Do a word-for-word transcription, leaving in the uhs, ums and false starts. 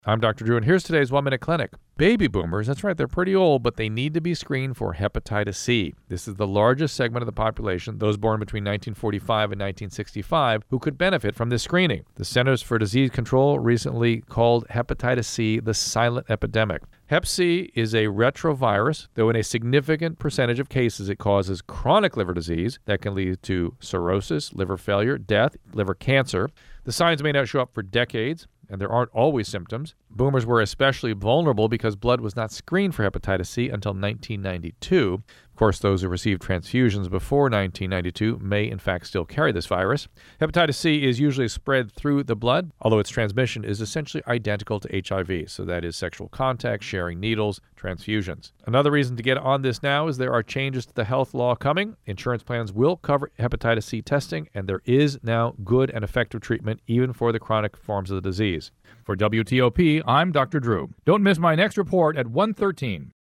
I'm Doctor Drew, and here's today's One Minute Clinic. Baby boomers, that's right, they're pretty old, but they need to be screened for hepatitis C. This is the largest segment of the population, those born between nineteen forty-five and nineteen sixty-five, who could benefit from this screening. The Centers for Disease Control recently called hepatitis C the silent epidemic. Hep C is a retrovirus, though in a significant percentage of cases it causes chronic liver disease that can lead to cirrhosis, liver failure, death, liver cancer. The signs may not show up for decades, and there aren't always symptoms. Boomers were especially vulnerable because blood was not screened for hepatitis C until nineteen ninety-two. Of course, those who received transfusions before nineteen ninety-two may in fact still carry this virus. Hepatitis C is usually spread through the blood, although its transmission is essentially identical to H I V, so that is sexual contact, sharing needles, transfusions. Another reason to get on this now is there are changes to the health law coming. Insurance plans will cover hepatitis C testing, and there is now good and effective treatment even for the chronic forms of the disease. For W T O P, I'm Doctor Drew. Don't miss my next report at one thirteen.